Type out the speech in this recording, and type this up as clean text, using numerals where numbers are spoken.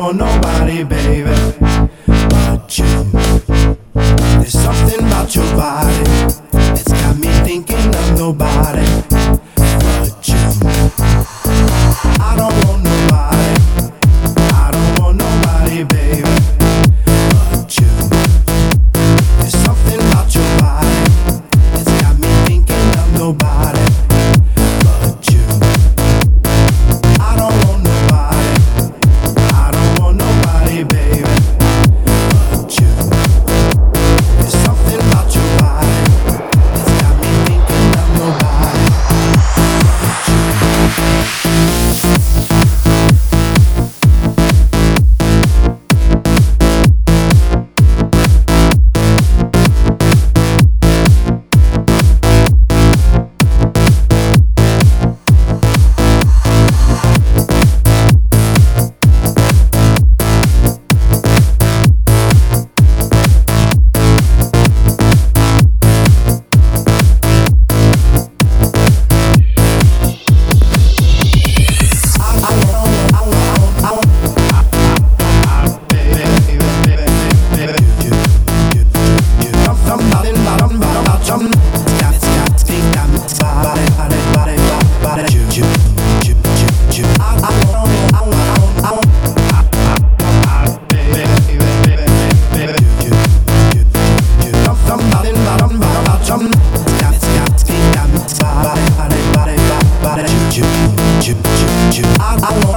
want nobody, baby, but you. There's something about your body, it's got me thinking of nobody but you. I don't want nobody, I don't want nobody, baby, but you. There's something about your body, it's got me thinking of nobody but you. I don't want nobody, I don't want nobody, baby, but you. There's something about your body, it's got me thinking of nobody but you. I